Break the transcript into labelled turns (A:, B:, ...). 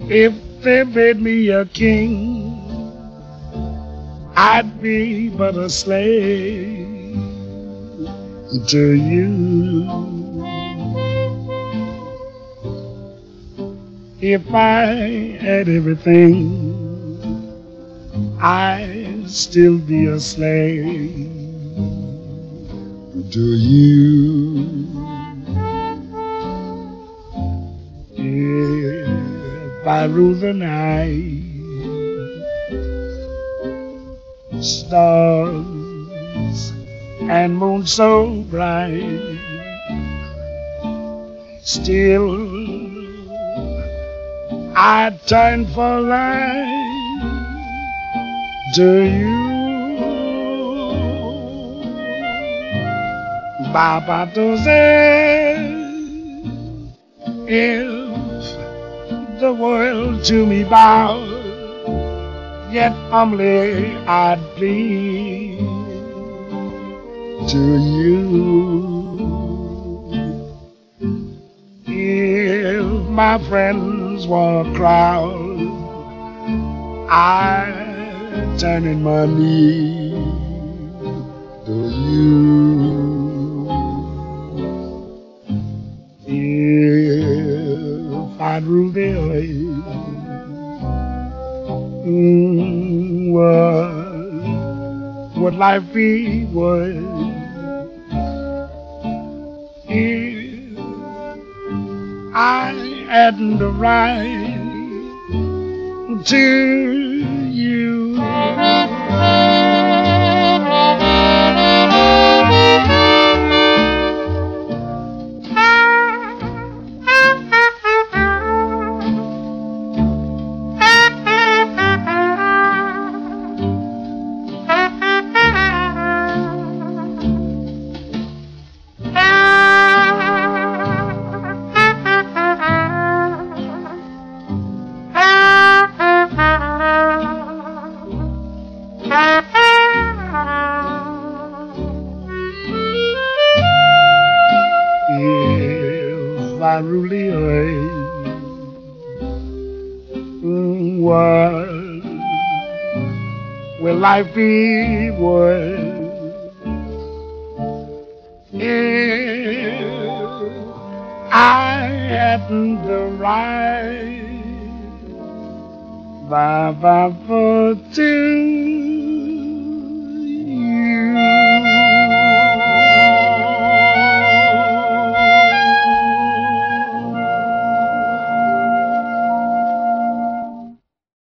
A: If they made me a king, I'd be but a slave to you. If I had everything, I'd still be a slave to you. If I rule the night, stars and moon so bright, still I'd turn for life to you. Baba does if the world to me bows, yet humbly I'd plead to you. If my friends were a crowd, I'd turn in my knee to you. If I'd rule the earth, what would life be worth if I hadn't the right to you? If I rule the earth, what will life be worth if I hadn't the right, ba ba ba